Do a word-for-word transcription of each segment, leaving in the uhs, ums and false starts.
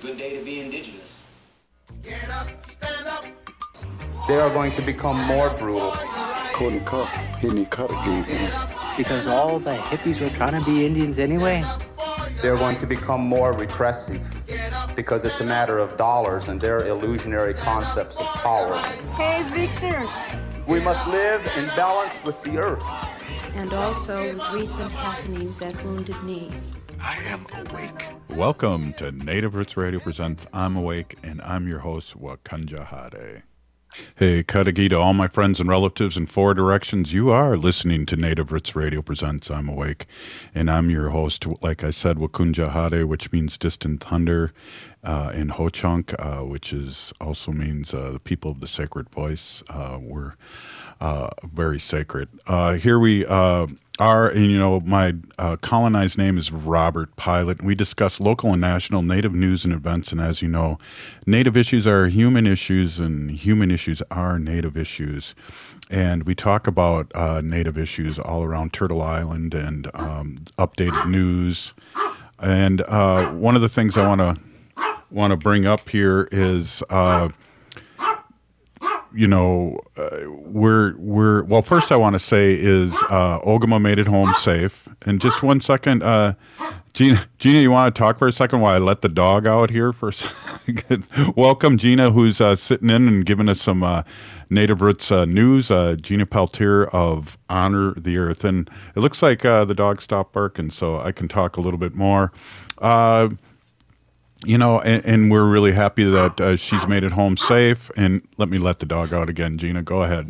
good day to be indigenous. Get up, stand up. They are going to become more brutal. Courtney Cup, hitting the cut again. Because all the hippies were trying to be Indians anyway. They're going to become more repressive because it's a matter of dollars and their illusionary concepts of power. Hey, Victor. We must live in balance with the earth. And also with recent happenings at Wounded Knee. I am awake. Welcome to Native Roots Radio Presents I'm Awake, and I'm your host, Wakanja Hade. Hey, Kadagi to all my friends and relatives in four directions. You are listening to Native Roots Radio Presents I'm Awake, and I'm your host, like I said, Wakunja Hade, which means distant thunder, uh, in Ho-Chunk, uh, which is also means uh, the people of the sacred voice. Uh, we're uh, very sacred. Uh, here we uh, are, and you know, my uh, colonized name is Robert Pilot. We discuss local and national Native news and events, and as you know, Native issues are human issues, and human issues are Native issues. And we talk about uh, Native issues all around Turtle Island and um, updated news. And uh, one of the things I want to want to bring up here is, uh, you know, uh, we're we're well. First, I want to say is uh, Ogama made it home safe. And just one second, uh, Gina, Gina, you want to talk for a second while I let the dog out here for a second? Welcome, Gina, who's uh, sitting in and giving us some uh, Native Roots uh, news. Uh, Gina Peltier of Honor the Earth, and it looks like uh, the dog stopped barking, so I can talk a little bit more. Uh, You know, and, and we're really happy that uh, she's made it home safe. And let me let the dog out again. Gina, go ahead.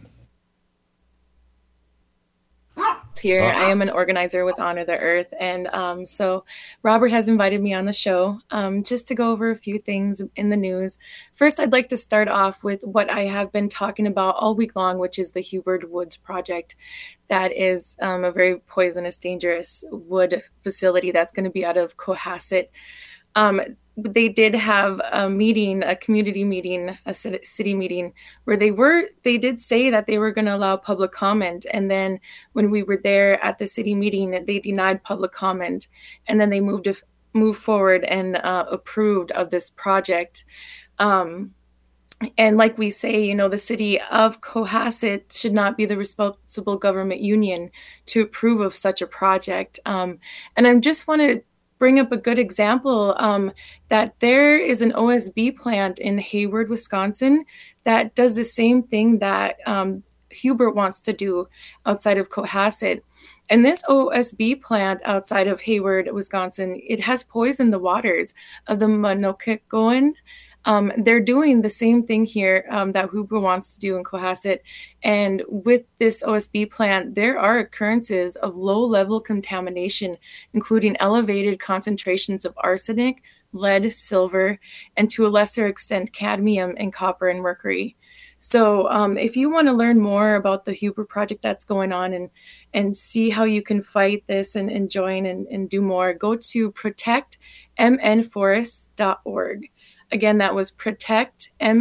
Here, oh. I am an organizer with Honor the Earth. And um, so Robert has invited me on the show um, just to go over a few things in the news. First, I'd like to start off with what I have been talking about all week long, which is the Hubert Woods Project. That is um, a very poisonous, dangerous wood facility that's going to be out of Cohasset. Um, they did have a meeting, a community meeting, a city meeting, where they were, they did say that they were going to allow public comment. And then when we were there at the city meeting, they denied public comment. And then they moved to move forward and uh, approved of this project. Um, and like we say, you know, the city of Cohasset should not be the responsible government union to approve of such a project. Um, and I just want to bring up a good example um, that there is an O S B plant in Hayward, Wisconsin, that does the same thing that um, Hubert wants to do outside of Cohasset. And this O S B plant outside of Hayward, Wisconsin, it has poisoned the waters of the Menokecoan. Um, they're doing the same thing here um, that Hubert wants to do in Cohasset. And with this O S B plant, there are occurrences of low-level contamination, including elevated concentrations of arsenic, lead, silver, and to a lesser extent, cadmium and copper and mercury. So um, if you want to learn more about the Hubert project that's going on and, and see how you can fight this and, and join and, and do more, go to protect m n forests dot org. Again, that was protect m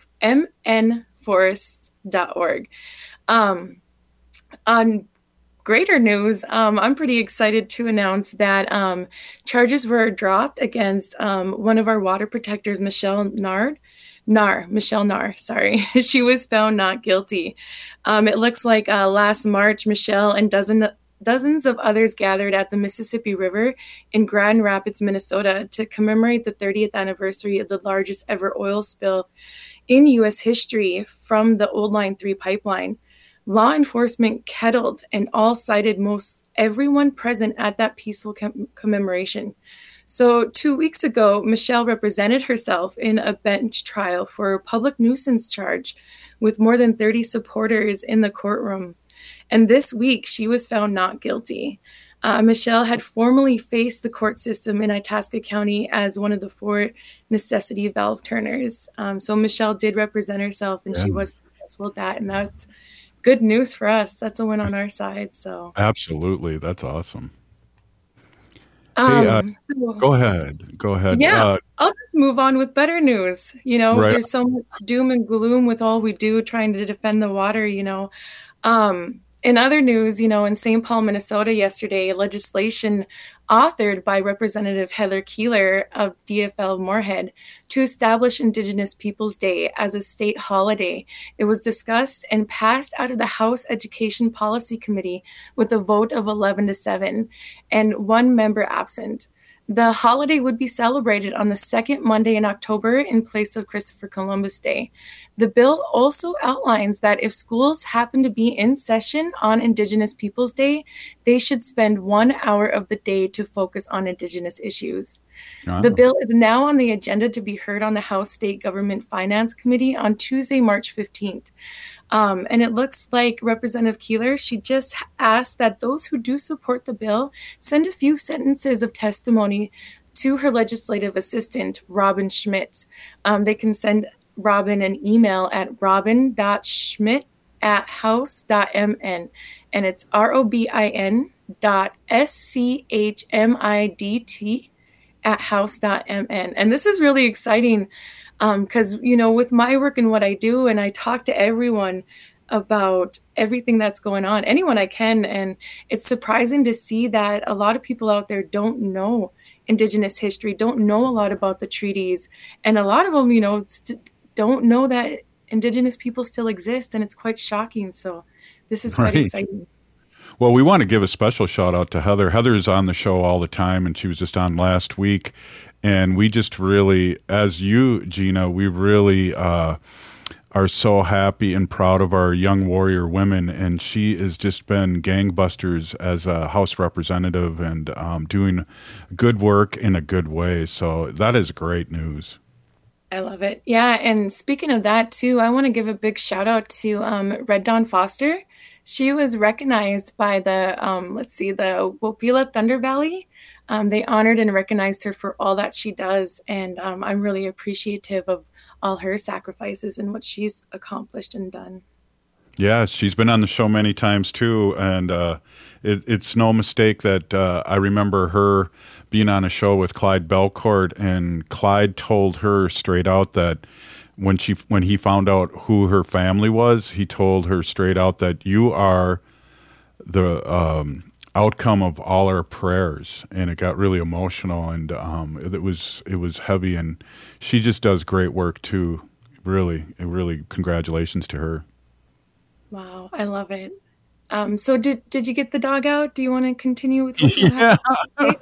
n forests dot org. Um, on greater news, um, I'm pretty excited to announce that um, charges were dropped against um, one of our water protectors, Michelle Nard. Nar, Michelle Nar, sorry. She was found not guilty. Um, it looks like uh, last March, Michelle and dozen Dozens of others gathered at the Mississippi River in Grand Rapids, Minnesota, to commemorate the thirtieth anniversary of the largest ever oil spill in U S history from the Old Line three pipeline. Law enforcement kettled and all cited most everyone present at that peaceful com- commemoration. So two weeks ago, Michelle represented herself in a bench trial for a public nuisance charge with more than thirty supporters in the courtroom. And this week, she was found not guilty. Uh, Michelle had formerly faced the court system in Itasca County as one of the four necessity valve turners. Um, so Michelle did represent herself, and yeah. She was successful at that. And that's good news for us. That's a win on our side. So absolutely, that's awesome. Um, hey, uh, so, go ahead. Go ahead. Yeah, uh, I'll just move on with better news. You know, right. There's so much doom and gloom with all we do trying to defend the water, you know. Um, in other news, you know, in Saint Paul, Minnesota yesterday, legislation authored by Representative Heather Keeler of D F L Moorhead to establish Indigenous Peoples Day as a state holiday. It was discussed and passed out of the House Education Policy Committee with a vote of eleven to seven and one member absent. The holiday would be celebrated on the second Monday in October in place of Christopher Columbus Day. The bill also outlines that if schools happen to be in session on Indigenous Peoples Day, they should spend one hour of the day to focus on Indigenous issues. Wow. The bill is now on the agenda to be heard on the House State Government Finance Committee on Tuesday, March fifteenth. Um, and it looks like Representative Keeler, she just asked that those who do support the bill send a few sentences of testimony to her legislative assistant, Robin Schmidt. Um, they can send Robin an email at robin dot schmidt at house dot m n. And it's R O B I N dot S C H M I D T at house dot m n. And this is really exciting. Because, um, you know, with my work and what I do, and I talk to everyone about everything that's going on, anyone I can. And it's surprising to see that a lot of people out there don't know Indigenous history, don't know a lot about the treaties. And a lot of them, you know, st- don't know that Indigenous people still exist. And it's quite shocking. So this is quite right. exciting. Well, we want to give a special shout out to Heather. Heather's on the show all the time, and she was just on last week. And we just really, as you, Gina, we really uh, are so happy and proud of our young warrior women. And she has just been gangbusters as a House representative and um, doing good work in a good way. So that is great news. I love it. Yeah. And speaking of that, too, I want to give a big shout out to um, Red Dawn Foster. She was recognized by the, um, let's see, the Wopila Thunder Valley. Um, they honored and recognized her for all that she does. And um, I'm really appreciative of all her sacrifices and what she's accomplished and done. Yeah, she's been on the show many times, too. And uh, it, it's no mistake that uh, I remember her being on a show with Clyde Belcourt. And Clyde told her straight out that when she when he found out who her family was, he told her straight out that you are the um, outcome of all our prayers. And it got really emotional, and um, it was it was heavy. And she just does great work too. Really, really, congratulations to her. Wow, I love it. Um, so did did you get the dog out? Do you want to continue with what you yeah. have?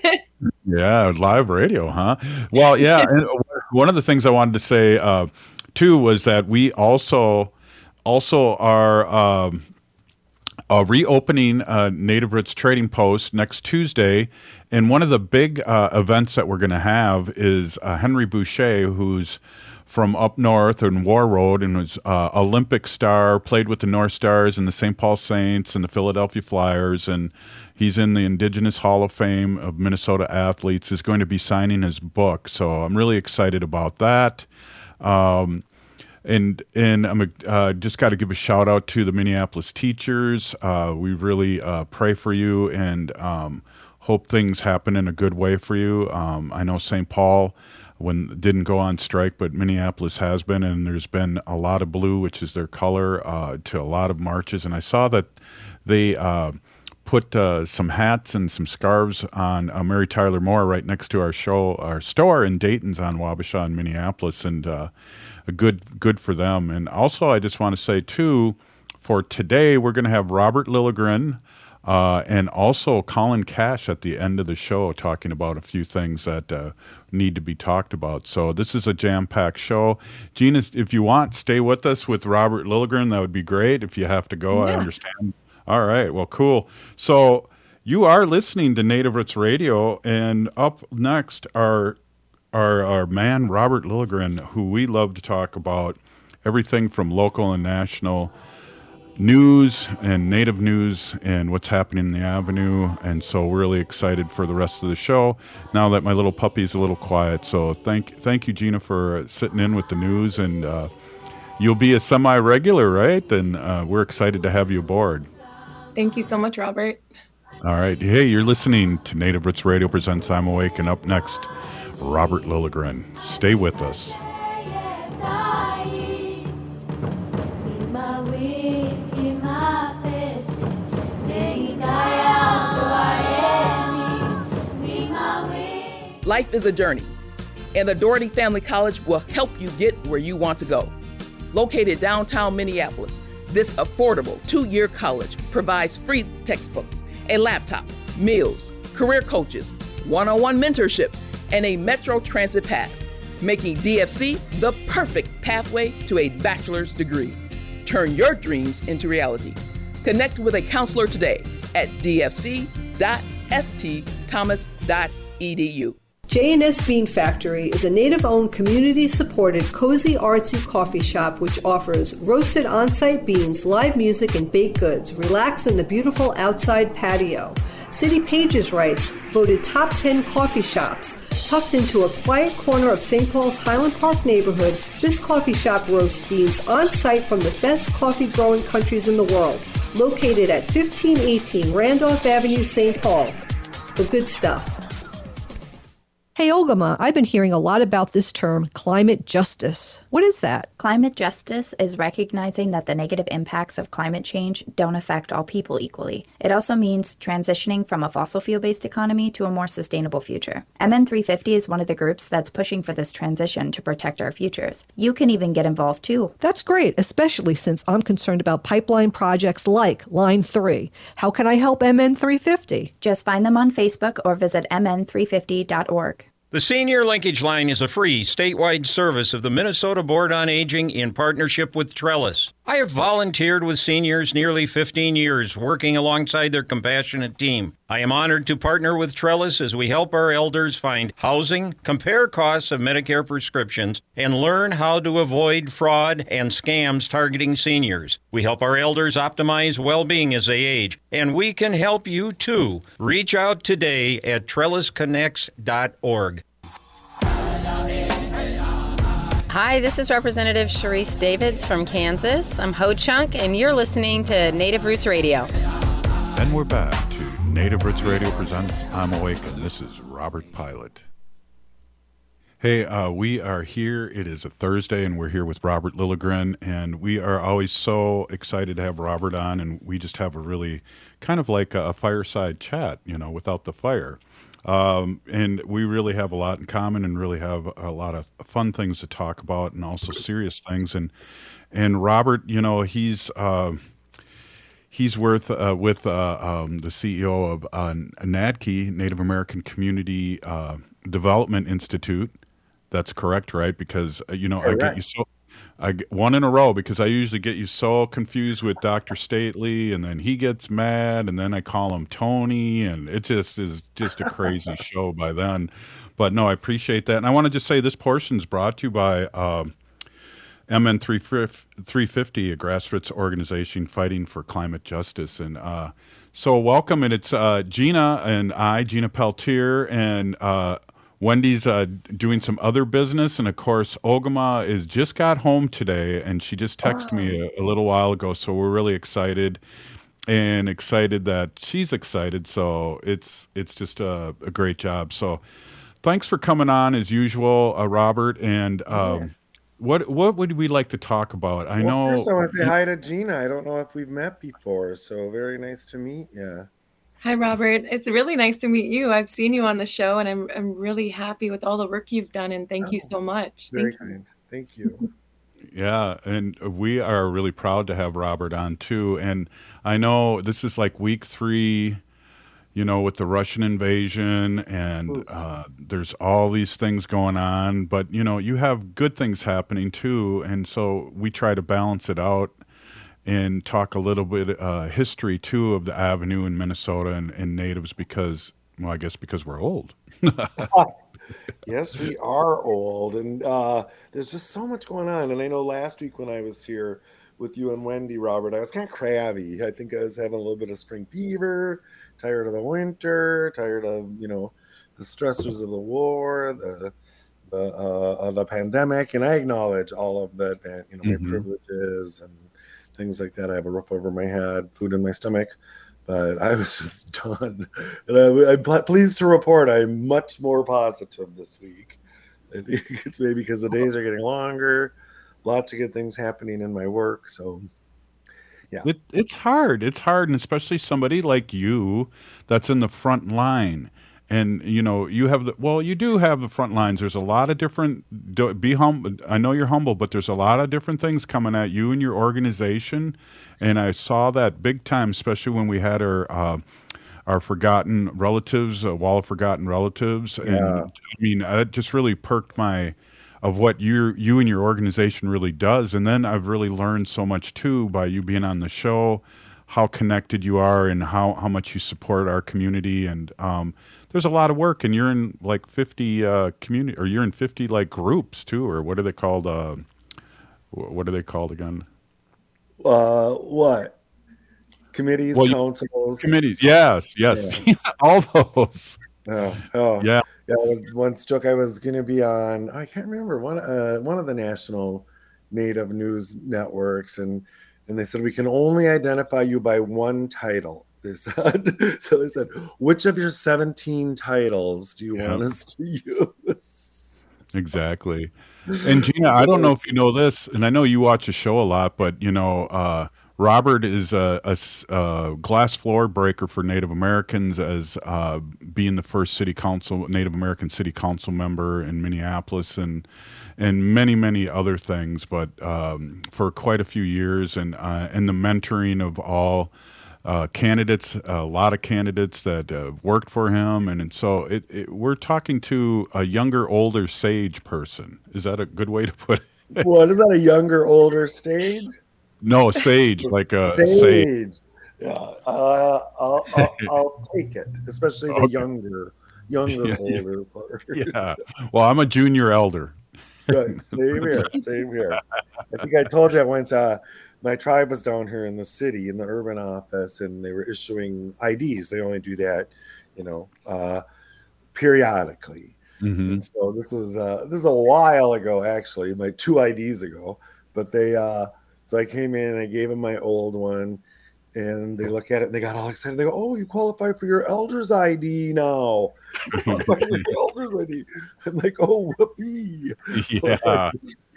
Yeah, live radio, huh? Well, yeah. And one of the things I wanted to say uh, too was that we also also are um, uh, reopening uh, Native Roots Trading Post next Tuesday, and one of the big uh, events that we're going to have is uh, Henry Boucher, who's from up north in War Road and was uh, Olympic star, played with the North Stars and the Saint Paul Saints and the Philadelphia Flyers, and he's in the Indigenous Hall of Fame of Minnesota athletes, is going to be signing his book. So I'm really excited about that. Um, and and I'm uh, just got to give a shout out to the Minneapolis teachers. Uh, we really uh, pray for you and um, hope things happen in a good way for you. Um, I know Saint Paul when didn't go on strike, but Minneapolis has been, and there's been a lot of blue, which is their color, uh, to a lot of marches. And I saw that they uh, put uh, some hats and some scarves on uh, Mary Tyler Moore right next to our show, our store in Dayton's on Wabasha in Minneapolis, and uh, a good good for them. And also, I just want to say too, for today we're going to have Robert Lilligren uh, and also Colin Cash at the end of the show talking about a few things that uh, need to be talked about. So this is a jam-packed show. Gina, if you want, stay with us with Robert Lilligren. That would be great. If you have to go, yeah. I understand. All right. Well, cool. So you are listening to Native Roots Radio, and up next are our, our man, Robert Lilligren, who we love to talk about everything from local and national news and Native news and what's happening in the Avenue. And so we're really excited for the rest of the show now that my little puppy's a little quiet. So thank thank you, Gina, for sitting in with the news. And uh, you'll be a semi-regular, right? And uh, we're excited to have you aboard. Thank you so much, Robert. All right. Hey, you're listening to Native Roots Radio presents I'm Awake, and up next, Robert Lilligren. Stay with us. Life is a journey, and the Doherty Family College will help you get where you want to go. Located downtown Minneapolis, this affordable two-year college provides free textbooks, a laptop, meals, career coaches, one-on-one mentorship, and a Metro Transit pass, making D F C the perfect pathway to a bachelor's degree. Turn your dreams into reality. Connect with a counselor today at d f c dot s t thomas dot e d u. J and S Bean Factory is a native-owned, community-supported, cozy, artsy coffee shop which offers roasted on-site beans, live music, and baked goods. Relax in the beautiful outside patio. City Pages writes, voted top ten coffee shops. Tucked into a quiet corner of Saint Paul's Highland Park neighborhood, this coffee shop roasts beans on-site from the best coffee-growing countries in the world. Located at fifteen eighteen Randolph Avenue, Saint Paul. The good stuff. Hey, Olgama, I've been hearing a lot about this term, climate justice. What is that? Climate justice is recognizing that the negative impacts of climate change don't affect all people equally. It also means transitioning from a fossil fuel-based economy to a more sustainable future. M N three fifty is one of the groups that's pushing for this transition to protect our futures. You can even get involved too. That's great, especially since I'm concerned about pipeline projects like Line three. How can I help M N three fifty? Just find them on Facebook or visit m n three fifty dot org. The Senior Linkage Line is a free statewide service of the Minnesota Board on Aging in partnership with Trellis. I have volunteered with seniors nearly fifteen years, working alongside their compassionate team. I am honored to partner with Trellis as we help our elders find housing, compare costs of Medicare prescriptions, and learn how to avoid fraud and scams targeting seniors. We help our elders optimize well-being as they age, and we can help you too. Reach out today at trellis connects dot org. Hi, this is Representative Sharice Davids from Kansas. I'm Ho Chunk, and you're listening to Native Roots Radio. And we're back to Native Roots Radio presents I'm Awake, and this is Robert Pilot. Hey, uh, we are here. It is a Thursday, and we're here with Robert Lilligren, and we are always so excited to have Robert on, and we just have a really kind of like a, a fireside chat, you know, without the fire. Um, and we really have a lot in common and really have a lot of fun things to talk about and also serious things. And, and Robert, you know, he's, uh, he's worth, uh, with, uh, um, the C E O of, uh, N A D C, Native American Community, uh, Development Institute. That's correct, right? Because, uh, you know, correct. I get you so, I get one in a row because I usually get you so confused with Doctor Stately, and then he gets mad, and then I call him Tony, and it just is just a crazy show by then. But no, I appreciate that. And I want to just say this portion is brought to you by um, M N three fifty, a grassroots organization fighting for climate justice. And uh, so welcome, and it's uh, Gina and I, Gina Peltier, and uh, Wendy's uh, doing some other business, and of course, Ogama is just got home today, and she just texted me a, a little while ago, so we're really excited, and excited that she's excited, so it's it's just a, a great job. So thanks for coming on, as usual, uh, Robert, and um, yeah. what what would we like to talk about? I well, know... First, I want to say hi to Gina. I don't know if we've met before, so very nice to meet you. Hi, Robert. It's really nice to meet you. I've seen you on the show, and I'm I'm really happy with all the work you've done, and thank oh, you so much. Very thank kind. You. Thank you. Yeah, and we are really proud to have Robert on, too. And I know this is like week three, you know, with the Russian invasion, and uh, there's all these things going on. But, you know, you have good things happening, too. And so we try to balance it out and talk a little bit uh, history, too, of the Avenue in Minnesota and, and Natives because, well, I guess because we're old. Yes, we are old. And uh, there's just so much going on. And I know last week when I was here with you and Wendy, Robert, I was kind of crabby. I think I was having a little bit of spring fever, tired of the winter, tired of, you know, the stressors of the war, the the, uh, the pandemic. And I acknowledge all of that, you know, my mm-hmm. privileges and things like that. I have a roof over my head, food in my stomach, but I was just done. And I, I'm pleased to report I'm much more positive this week. I think it's maybe because the days are getting longer, lots of good things happening in my work. So, yeah. It, it's hard. It's hard, and especially somebody like you that's in the front line. and you know, you have the well, you do have the front lines. There's a lot of different. do- Be humble. I know you're humble, but there's a lot of different things coming at you and your organization. And I saw that big time, especially when we had our uh, our forgotten relatives, a wall of forgotten relatives. And Yeah. I mean, that just really perked my of what you you and your organization really does. And then I've really learned so much too by you being on the show, how connected you are and how, how much you support our community. And um, there's a lot of work, and you're in like fifty uh, community, or you're in fifty like groups too, or what are they called? Uh, wh- what are they called again? Uh, what? Committees, Well, you- councils, Committees. Yes, yes, all those. Oh, oh, Yeah. yeah. I was once joke I was going to be on. I can't remember one. Uh, one of the national native news networks, and and they said we can only identify you by one title. They said so. They said, which of your seventeen titles do you Yeah. want us to use? Exactly. And Gina, I don't know if you know this, and I know you watch the show a lot, but you know, uh, Robert is a, a s- a glass floor breaker for Native Americans, as uh, being the first city council, Native American city council member in Minneapolis, and and many many other things. But um, for quite a few years, and uh, and the mentoring of all uh, candidates, a lot of candidates that uh, worked for him, and, and so it, it, we're talking to a younger, older sage person. Is that a good way to put it? What is that? A younger, older stage? No, sage, like a Sage. sage. Yeah, uh, I'll, I'll, I'll take it, especially the Okay. younger, younger, Yeah, yeah. older part. Yeah. Well, I'm a junior elder. Right. Same here. Same here. I think I told you I went. Uh, my tribe was down here in the city in the urban office, and they were issuing I Ds. They only do that, you know, uh, periodically. Mhm. And so this was uh, this is a while ago, actually, like two I Ds ago. But they, uh, so I came in and I gave them my old one, and they look at it and they got all excited. They go, "Oh, you qualify for your elder's I D now." Your elder's I D. I'm like, "Oh, whoopee!" Yeah.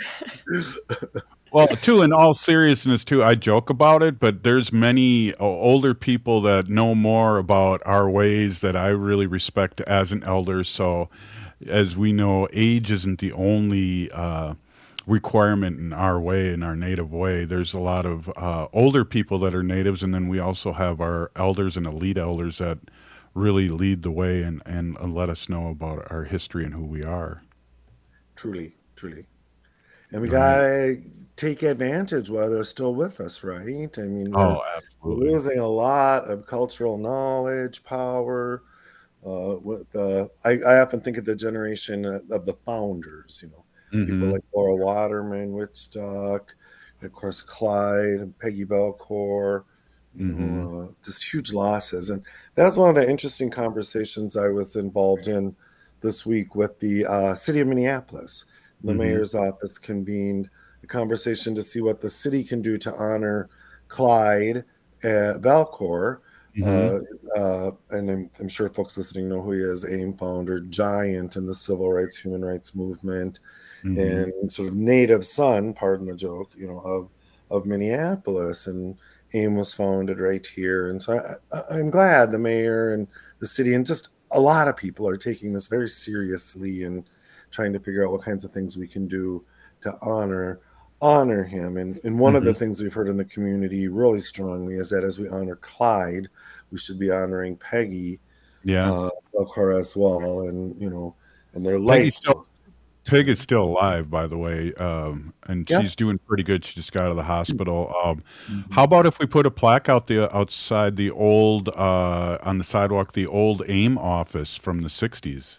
Well, too, in all seriousness, too, I joke about it, but there's many uh, older people that know more about our ways that I really respect as an elder. So, as we know, age isn't the only uh, requirement in our way, in our native way. There's a lot of uh, older people that are natives, and then we also have our elders and elite elders that really lead the way and, and let us know about our history and who we are. Truly, truly. And we Right. gotta take advantage while they're still with us, right? I mean, we're, Oh, we're absolutely. losing a lot of cultural knowledge, power. Uh, with uh, I, I often think of the generation of of the founders, you know, people Mhm. like Laura Waterman, Whitstock, of course, Clyde and Peggy Belcourt. You Mhm. know, uh, just huge losses, and that's one of the interesting conversations I was involved in this week with the uh, city of Minneapolis. The Mhm. mayor's office convened a conversation to see what the city can do to honor Clyde uh, Belcourt. Mhm. Uh, uh, and I'm, I'm sure folks listening know who he is, AIM founder, giant in the civil rights, human rights movement, Mhm. and sort of native son, pardon the joke, you know, of, of Minneapolis. And AIM was founded right here. And so I, I, I'm glad the mayor and the city and just a lot of people are taking this very seriously and trying to figure out what kinds of things we can do to honor honor him. And, and one of the Mhm. things we've heard in the community really strongly is that as we honor Clyde, we should be honoring Peggy Yeah. uh, Belcourt as well. And, you know, and their Peggy's life. still, Peg is still alive, by the way, um, and Yeah. she's doing pretty good. She just got out of the hospital. Um, Mhm. how about if we put a plaque out the outside the old uh, on the sidewalk, the old AIM office from the sixties?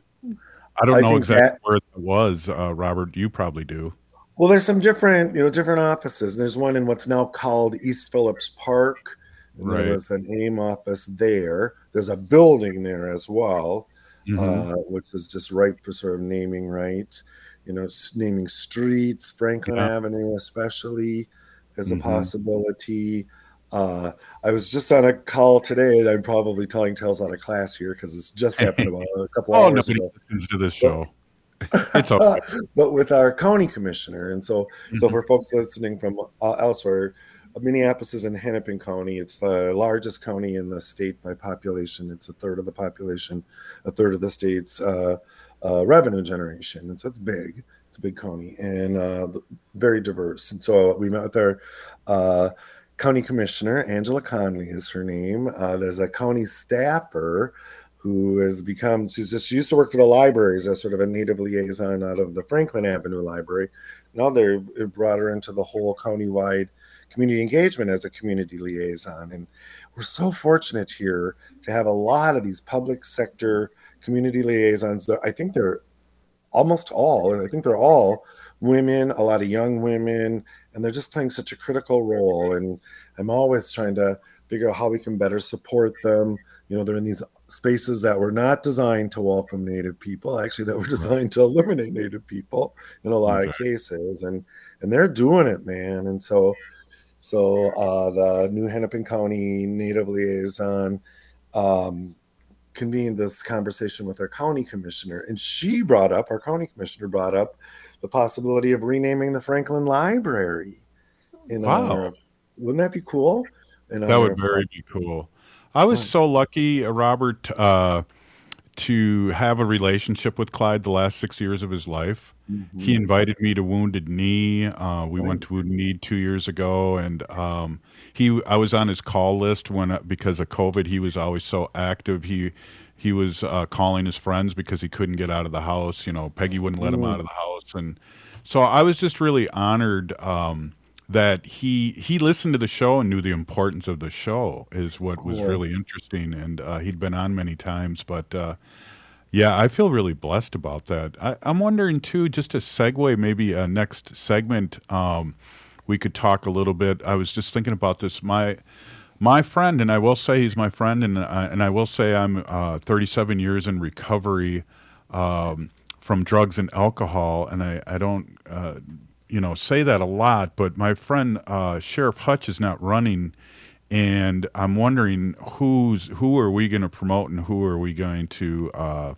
I don't I know think exactly that- where it was, uh, Robert. You probably do. Well, there's some different, you know, different offices. There's one in what's now called East Phillips Park. And Right. there was an AIM office there. There's a building there as well, Mhm. uh, which is just ripe for sort of naming rights. You know, s- naming streets, Franklin Yeah. Avenue especially, is a Mhm. possibility. Uh, I was just on a call today, and I'm probably telling tales out of class here because it's just happened about a couple Oh, hours nobody ago. listens to this show. It's okay. But with our county commissioner, and so so Mhm. for folks listening from uh, elsewhere, Minneapolis is in Hennepin County. It's the largest county in the state by population. It's a third of the population, a third of the state's uh, uh, revenue generation. And so it's big. It's a big county and uh, very diverse. And so we met with our uh, county commissioner, Angela Conley is her name. Uh, there's a county staffer who has become, she's just, she used to work for the libraries as sort of a native liaison out of the Franklin Avenue Library. Now they've brought her into the whole countywide community engagement as a community liaison. And we're so fortunate here to have a lot of these public sector community liaisons. I think they're almost all, I think they're all women, a lot of young women, and they're just playing such a critical role. And I'm always trying to figure out how we can better support them. You know, they're in these spaces that were not designed to welcome Native people, actually that were designed to eliminate Native people in a lot of cases. And and they're doing it, man. And so So uh, the new Hennepin County Native Liaison um, convened this conversation with our county commissioner, and she brought up, our county commissioner brought up the possibility of renaming the Franklin Library. In Wow. honor of, wouldn't that be cool? In That honor would of- very be cool. I was so lucky, uh, Robert, uh, to have a relationship with Clyde the last six years of his life. He Mhm. invited me to Wounded Knee. Uh, we went to Wounded Knee two years ago, and um, he I was on his call list when uh, because of COVID. He was always so active. He he was uh, calling his friends because he couldn't get out of the house. You know, Peggy wouldn't let him Mm. out of the house, and so I was just really honored um, that he he listened to the show and knew the importance of the show. Is what was Cool. really interesting, and uh, he'd been on many times, but. Uh, Yeah, I feel really blessed about that. I, I'm wondering too, just to segue maybe a next segment, um, we could talk a little bit. I was just thinking about this. My my friend, and I will say he's my friend, and uh, and I will say I'm uh, thirty-seven years in recovery um, from drugs and alcohol, and I I don't uh, you know say that a lot, but my friend uh, Sheriff Hutch is not running. And I'm wondering who's who are we going to promote and who are we going to uh,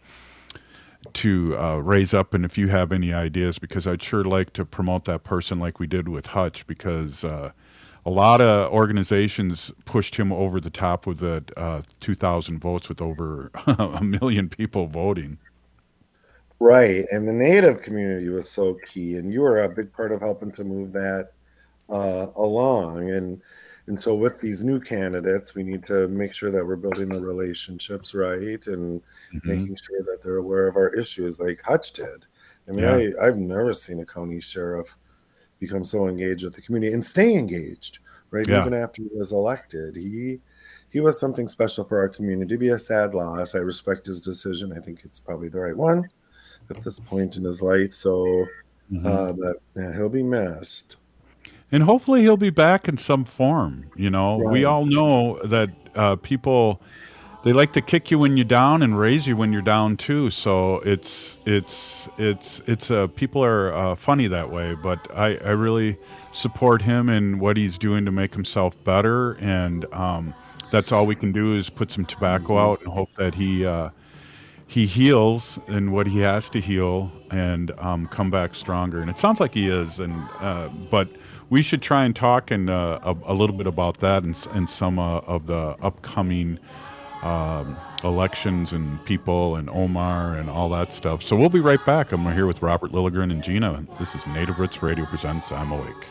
to uh, raise up? And if you have any ideas, because I'd sure like to promote that person like we did with Hutch, because uh, a lot of organizations pushed him over the top with the uh, two thousand votes with over a million people voting. Right. And the Native community was so key. And you were a big part of helping to move that uh, along. And And so with these new candidates, we need to make sure that we're building the relationships right and Mhm. making sure that they're aware of our issues like Hutch did. I mean, Yeah. I, I've never seen a county sheriff become so engaged with the community and stay engaged, right? Yeah. Even after he was elected. He he was something special for our community. It'd be a sad loss. I respect his decision. I think it's probably the right one at this point in his life. So, Mhm. uh, but yeah, he'll be missed. And hopefully he'll be back in some form. You know, we Right. all know that uh, people, they like to kick you when you're down and raise you when you're down too. So it's it's it's it's uh, people are uh, funny that way. But I I really support him and what he's doing to make himself better. And um, that's all we can do is put some tobacco out and hope that he. Uh, he heals in what he has to heal and um, come back stronger. And it sounds like he is. And uh, but we should try and talk and uh, a, a little bit about that and, s- and some uh, of the upcoming um, elections and people and Omar and all that stuff. So we'll be right back. I'm here with Robert Lilligren and Gina. This is Native Roots Radio presents I'm Awake.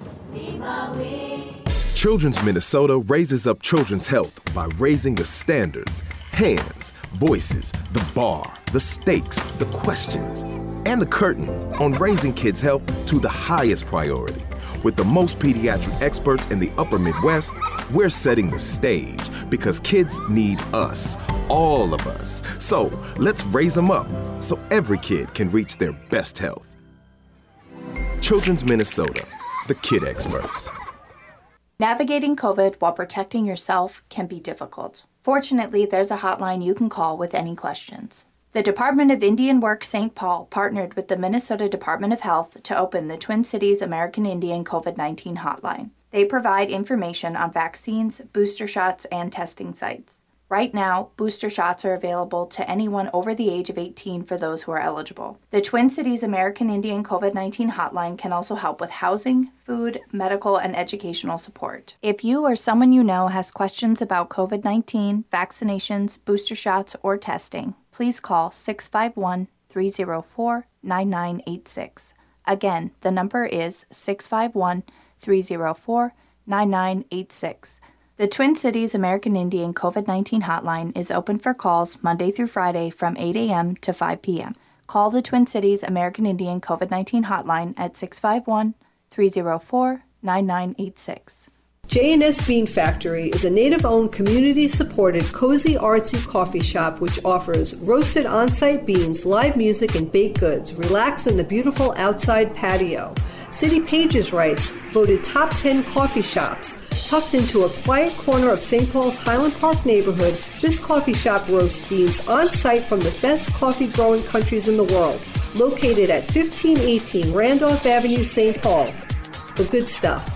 Children's Minnesota raises up children's health by raising the standards, hands, voices, the bar, the stakes, the questions, and the curtain on raising kids' health to the highest priority. With the most pediatric experts in the upper Midwest, we're setting the stage because kids need us, all of us. So let's raise them up so every kid can reach their best health. Children's Minnesota, the kid experts. Navigating COVID while protecting yourself can be difficult. Fortunately, there's a hotline you can call with any questions. The Department of Indian Work Saint Paul partnered with the Minnesota Department of Health to open the Twin Cities American Indian COVID nineteen hotline. They provide information on vaccines, booster shots, and testing sites. Right now, booster shots are available to anyone over the age of eighteen for those who are eligible. The Twin Cities American Indian COVID nineteen hotline can also help with housing, food, medical, and educational support. If you or someone you know has questions about COVID nineteen, vaccinations, booster shots, or testing, please call six five one, three zero four, nine nine eight six. Again, the number is six five one, three zero four, nine nine eight six. The Twin Cities American Indian COVID nineteen hotline is open for calls Monday through Friday from eight a.m. to five p.m. Call the Twin Cities American Indian COVID nineteen hotline at six five one, three zero four, nine nine eight six. J and S Bean Factory is a native-owned, community-supported, cozy, artsy coffee shop which offers roasted on-site beans, live music, and baked goods. Relax in the beautiful outside patio. City Pages writes, voted top ten coffee shops. Tucked into a quiet corner of Saint Paul's Highland Park neighborhood, this coffee shop roasts beans on-site from the best coffee-growing countries in the world. Located at fifteen eighteen Randolph Avenue, Saint Paul. The good stuff.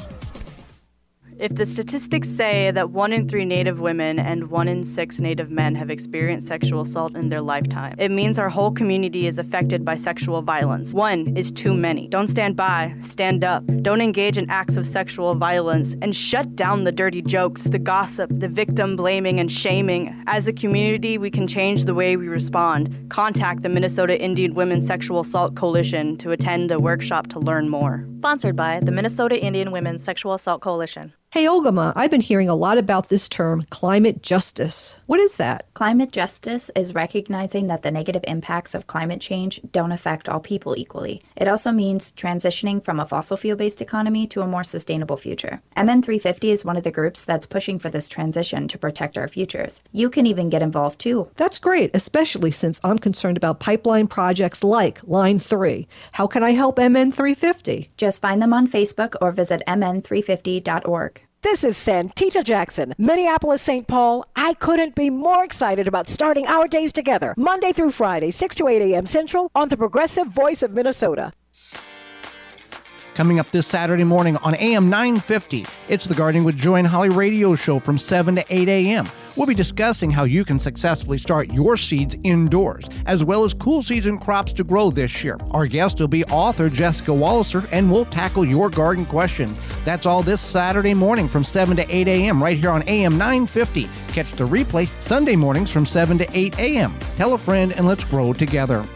If the statistics say that one in three Native women and one in six Native men have experienced sexual assault in their lifetime, it means our whole community is affected by sexual violence. One is too many. Don't stand by, stand up. Don't engage in acts of sexual violence, and shut down the dirty jokes, the gossip, the victim blaming and shaming. As a community, we can change the way we respond. Contact the Minnesota Indian Women's Sexual Assault Coalition to attend a workshop to learn more. Sponsored by the Minnesota Indian Women's Sexual Assault Coalition. Hey, Ogama, I've been hearing a lot about this term, climate justice. What is that? Climate justice is recognizing that the negative impacts of climate change don't affect all people equally. It also means transitioning from a fossil fuel-based economy to a more sustainable future. M N three fifty is one of the groups that's pushing for this transition to protect our futures. You can even get involved too. That's great, especially since I'm concerned about pipeline projects like Line three. How can I help M N three fifty? Just find them on Facebook or visit m n three fifty dot org. This is Santita Jackson, Minneapolis, Saint Paul. I couldn't be more excited about starting our days together, Monday through Friday, six to eight a.m. Central, on the Progressive Voice of Minnesota. Coming up this Saturday morning on A M nine fifty, it's the Gardening with Joy and Holly radio show from seven to eight a.m. We'll be discussing how you can successfully start your seeds indoors, as well as cool season crops to grow this year. Our guest will be author Jessica Walliser, and we'll tackle your garden questions. That's all this Saturday morning from seven to eight a.m. right here on A M nine fifty. Catch the replay Sunday mornings from seven to eight a.m. Tell a friend and let's grow together.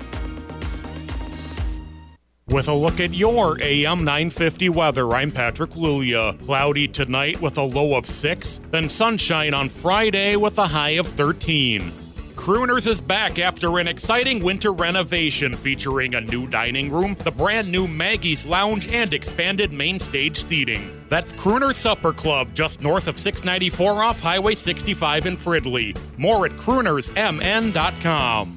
With a look at your A M nine fifty weather, I'm Patrick Lulia. Cloudy tonight with a low of six, then sunshine on Friday with a high of thirteen. Crooners is back after an exciting winter renovation featuring a new dining room, the brand new Maggie's Lounge, and expanded main stage seating. That's Crooner Supper Club, just north of six ninety-four off Highway sixty-five in Fridley. More at crooners m n dot com.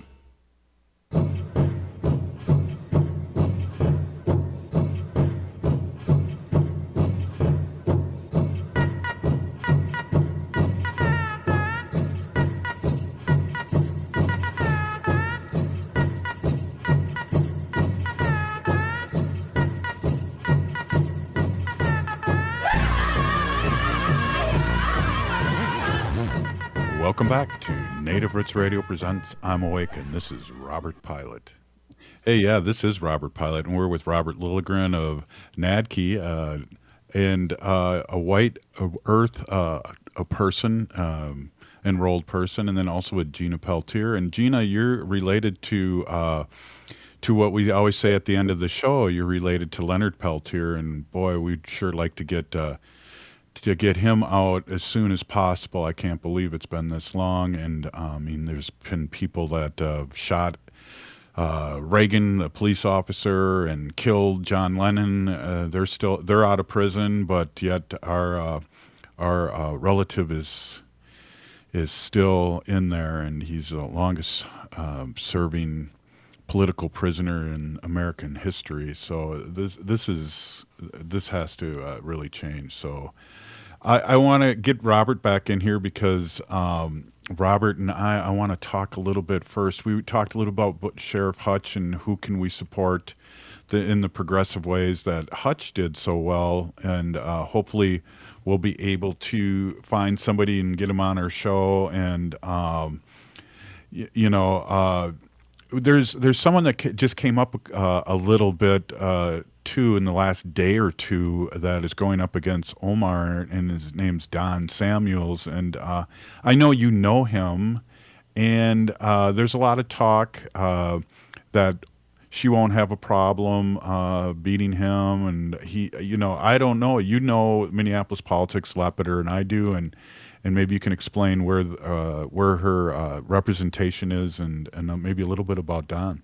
Welcome back to Native Roots Radio Presents I'm Awake, and this is Robert Pilot. Hey, yeah, this is Robert Pilot, and we're with Robert Lilligren of N A D K Y, uh, and uh, a white earth uh, a person, um, enrolled person, and then also with Gina Peltier. And Gina, you're related to uh, to what we always say at the end of the show. You're related to Leonard Peltier, and boy, we'd sure like to get uh, to get him out as soon as possible. I can't believe it's been this long, and uh, I mean, there's been people that uh, shot uh, Reagan, the police officer, and killed John Lennon. Uh, they're still they're out of prison, but yet our uh, our uh, relative is is still in there, and he's the longest uh, serving political prisoner in American history. So this this is this has to uh, really change. So I, I want to get Robert back in here because um, Robert and I, I want to talk a little bit first. We talked a little about Sheriff Hutch and who can we support the, in the progressive ways that Hutch did so well, and uh, hopefully we'll be able to find somebody and get him on our show. And um, y- you know, uh, there's there's someone that ca- just came up uh, a little bit uh, too in the last day or two that is going up against Omar, and his name's Don Samuels, and uh, I know you know him, and uh, there's a lot of talk uh, that she won't have a problem uh, beating him, and he, you know, I don't know. You know Minneapolis politics a lot better than I do, and and maybe you can explain where uh, where her uh, representation is, and and uh, maybe a little bit about Don.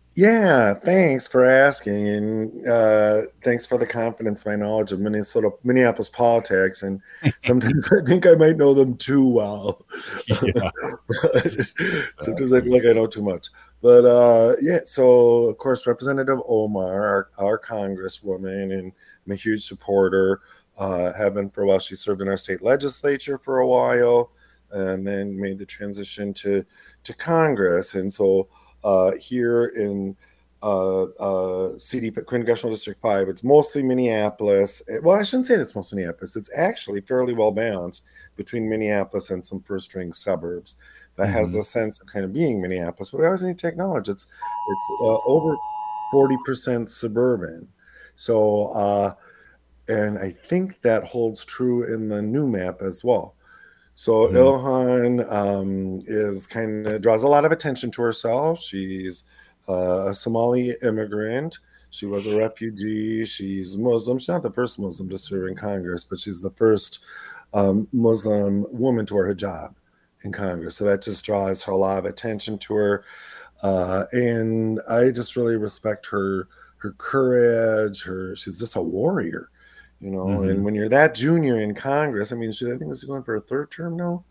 Yeah, thanks for asking, and uh, thanks for the confidence, my knowledge of Minnesota, Minneapolis politics, and sometimes I think I might know them too well. Yeah. Sometimes I feel like I know too much. But uh, yeah, so of course, Representative Omar, our, our Congresswoman, and I'm a huge supporter. Uh, have been for a while. She served in our state legislature for a while, and then made the transition to to Congress, and so. Uh, here in uh, uh, C D Congressional District five, it's mostly Minneapolis. Well, I shouldn't say it's mostly Minneapolis. It's actually fairly well balanced between Minneapolis and some first-string suburbs. That mm-hmm. has the sense of kind of being Minneapolis, but we always need to acknowledge it's it's uh, over forty percent suburban. So, uh, and I think that holds true in the new map as well. So mm-hmm. Ilhan um, is kind of draws a lot of attention to herself. She's uh, a Somali immigrant. She was a refugee. She's Muslim. She's not the first Muslim to serve in Congress, but she's the first um, Muslim woman to wear hijab in Congress. So that just draws a lot of attention to her. Uh, and I just really respect her her courage. Her she's just a warrior. You know, mm-hmm. and when you're that junior in Congress, I mean, she, I think she's going for a third term now,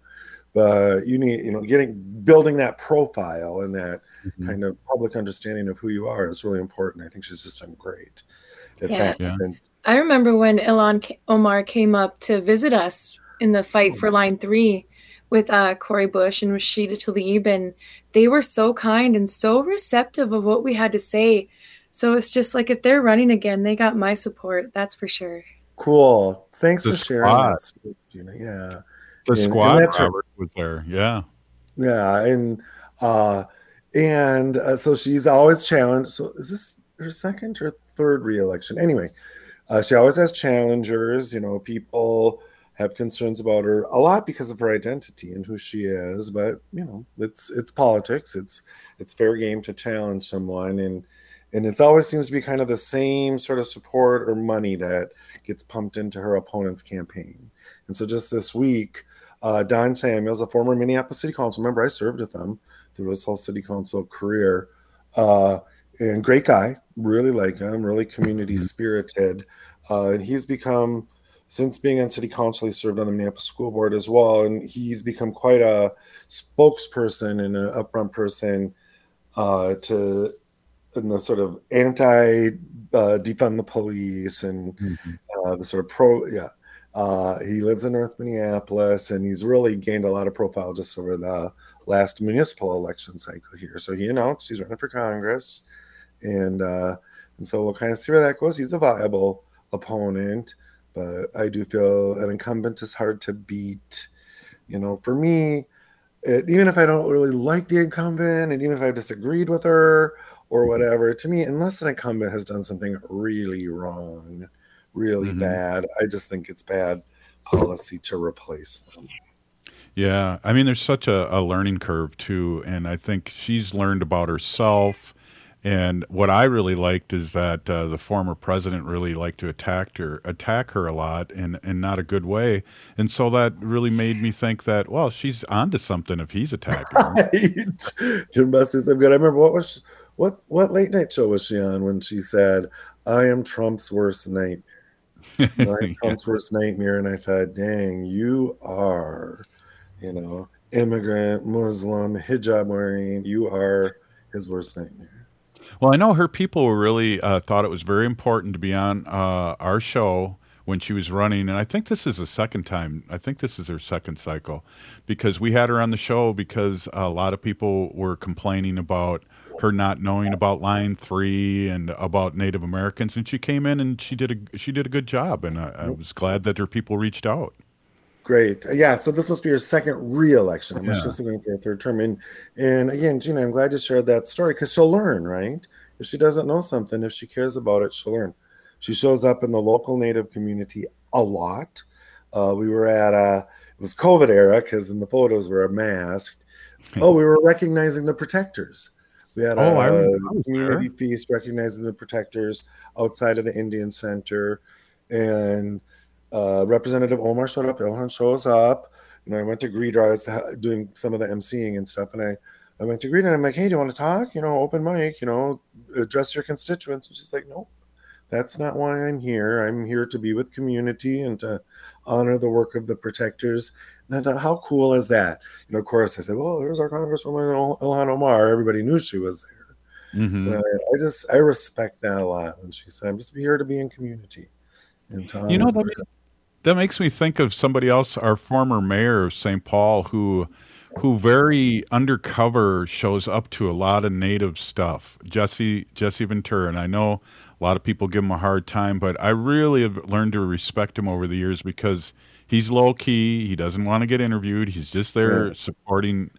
but you need, you know, getting, building that profile and that mm-hmm. kind of public understanding of who you are is really important. I think she's just done great at yeah. that. Yeah. And, I remember when Ilhan Omar came up to visit us in the fight for line three with uh, Cori Bush and Rashida Tlaib, and they were so kind and so receptive of what we had to say. So it's just like, if they're running again, they got my support. That's for sure. Cool. Thanks the for sharing squad. that speech, Gina. Yeah. The and, squad and that's Robert was there. Yeah. Yeah. And, uh, and uh, so she's always challenged. So is this her second or third reelection? Anyway, uh, she always has challengers. You know, people have concerns about her a lot because of her identity and who she is. But, you know, it's it's politics. It's it's fair game to challenge someone. And And it's always seems to be kind of the same sort of support or money that gets pumped into her opponent's campaign. And so just this week, uh, Don Samuels, a former Minneapolis City Council member, I served with him through his whole city council career, uh, and great guy, really like him, really community spirited. Uh, and he's become, since being on city council, he served on the Minneapolis School Board as well. And he's become quite a spokesperson and an upfront person uh, to, in the sort of anti uh, defund the police and mm-hmm. uh, the sort of pro, yeah. Uh, he lives in North Minneapolis, and he's really gained a lot of profile just over the last municipal election cycle here. So he announced he's running for Congress, and uh, and so we'll kind of see where that goes. He's a viable opponent, but I do feel an incumbent is hard to beat. You know, for me, it, even if I don't really like the incumbent, and even if I've disagreed with her or whatever, to me, unless an incumbent has done something really wrong, really mm-hmm. bad, I just think it's bad policy to replace them. Yeah, I mean, there's such a, a learning curve too, and I think she's learned about herself. And what I really liked is that uh, the former president really liked to attack her, attack her a lot, in in not a good way. And so that really made me think that, well, she's onto something if he's attacking her. Right. There must be some good. I remember what was she, what what late night show was she on when she said, "I am Trump's worst nightmare." I am Trump's yeah. worst nightmare, and I thought, dang, you are, you know, immigrant, Muslim, hijab wearing. You are his worst nightmare. Well, I know her people really uh, thought it was very important to be on uh, our show when she was running, and I think this is the second time. I think this is her second cycle, because we had her on the show because a lot of people were complaining about her not knowing about Line Three and about Native Americans, and she came in and she did a she did a good job, and I, I was glad that her people reached out. Great. Yeah, so this must be your second re-election. I'm Yeah. just going for a third term. And, and again, Gina, I'm glad you shared that story because she'll learn, right? If she doesn't know something, if she cares about it, she'll learn. She shows up in the local Native community a lot. Uh, we were at a, it was COVID era because in the photos we were masked. Oh, we were recognizing the protectors. We had Oh, I a remember. I was community there. feast recognizing the protectors outside of the Indian Center. And uh, Representative Omar showed up. Ilhan shows up. You know, I went to greet her. I was ha- doing some of the emceeing and stuff. And I, I went to greet her. And I'm like, hey, do you want to talk? You know, open mic, you know, address your constituents. And she's like, nope, that's not why I'm here. I'm here to be with community and to honor the work of the protectors. And I thought, how cool is that? You know, of course, I said, well, there's our Congresswoman Il- Ilhan Omar. Everybody knew she was there. Mhm. But I just, I respect that a lot. When she said, I'm just here to be in community. And to honor You know, the that, protectors. that makes me think of somebody else, our former mayor of Saint Paul, who who very undercover shows up to a lot of Native stuff. Jesse Jesse Ventura, and I know a lot of people give him a hard time, but I really have learned to respect him over the years because he's low key. He doesn't want to get interviewed. He's just there Right. supporting,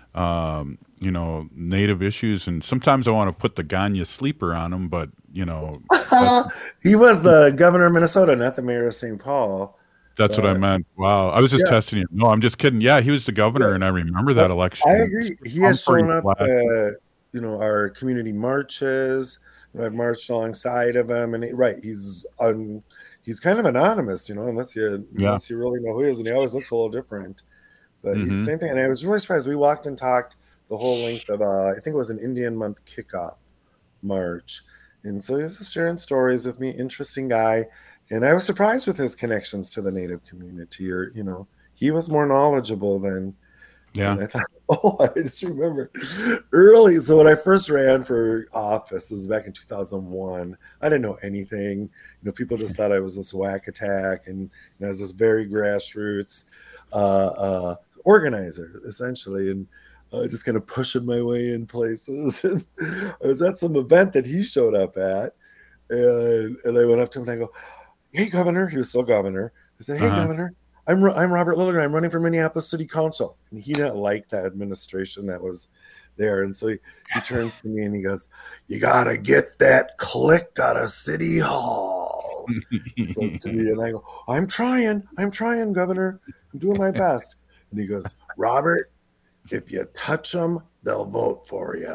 um, you know, Native issues. And sometimes I want to put the Ganya sleeper on him, but you know, that's, He was the governor of Minnesota, not the mayor of Saint Paul. that's what I But meant. Wow, I was just yeah, testing you. No, I'm just kidding. Yeah, he was the governor, and I remember that but election. I agree. He has I'm shown pretty up, glad. uh, you know, our community marches. You know, I've marched alongside of him, and he, right, he's un, he's kind of anonymous, you know, unless you Yeah. unless you really know who he is, and he always looks a little different. But he- Mhm. same thing, and I was really surprised. We walked and talked the whole length of, uh, I think it was an Indian Month kickoff march, and so he was just sharing stories with me. Interesting guy, and I was surprised with his connections to the Native community. Or you know, he was more knowledgeable than. Yeah. And I thought, oh, I just remember early. So when I first ran for office, this was back in two thousand one. I didn't know anything. You know, people just thought I was this whack attack, and you know, I was this very grassroots uh, uh, organizer, essentially, and uh, just kind of pushing my way in places. And I was at some event that he showed up at, and and I went up to him and I go, "Hey, Governor," he was still governor. I said, "Hey, Uh-huh. Governor. I'm Ro- I'm Robert Lilligren. I'm running for Minneapolis City Council." And he didn't like that administration that was there. And so he, he turns to me and he goes, "You got to get that click out of City Hall." He says to me, and I go, "I'm trying. I'm trying, Governor. I'm doing my best." And he goes, "Robert, if you touch them, they'll vote for you."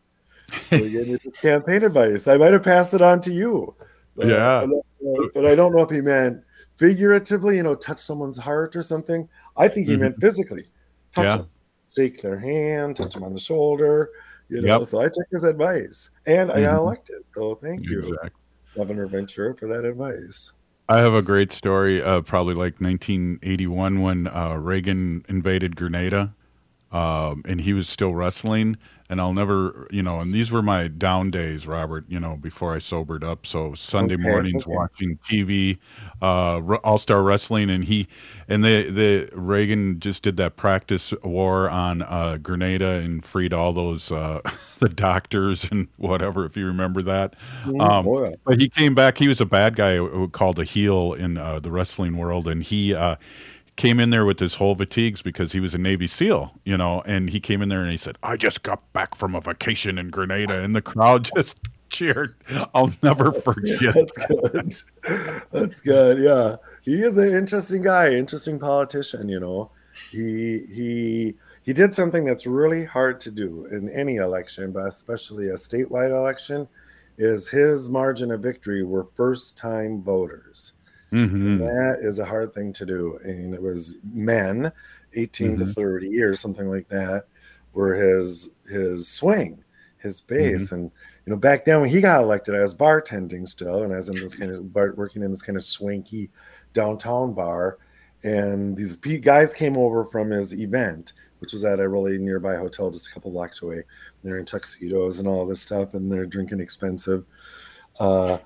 So he gave me this campaign advice. I might have passed it on to you. Uh, Yeah. and, I- and I don't know if he meant figuratively, you know, touch someone's heart or something. I think he Mhm. meant physically. Touch Yeah. them, shake their hand, touch them on the shoulder. You know, Yep. so I took his advice, and I got Mhm. elected. So thank you, Exactly. Governor Ventura, for that advice. I have a great story, uh, probably like nineteen eighty-one when uh, Reagan invaded Grenada, um, and he was still wrestling. And I'll never, you know, and these were my down days, Robert, you know, before I sobered up. So Sunday Okay, mornings okay. watching T V, uh, All Star Wrestling, and he, and the the Reagan just did that practice war on uh, Grenada and freed all those uh, the doctors and whatever, if you remember that. Mhm. Um, Oh, yeah. but he came back. He was a bad guy uh, called a heel in uh, the wrestling world, and he uh, came in there with his whole fatigues because he was a Navy SEAL, you know. And he came in there and he said, "I just got back from a vacation in Grenada," and the crowd just cheered. I'll never forget. That's that. good. That's good. Yeah, he is an interesting guy, interesting politician. You know, he he he did something that's really hard to do in any election, but especially a statewide election. Is his margin of victory were first-time voters. Mhm. And that is a hard thing to do. And it was men, eighteen to Mhm. thirty or something like that, were his his swing, his base. Mhm. And you know, back then when he got elected, I was bartending still, and I was in this kind of bar, working in this kind of swanky downtown bar. And these pe- guys came over from his event, which was at a really nearby hotel just a couple blocks away. They're in tuxedos and all this stuff, and they're drinking expensive. Uh,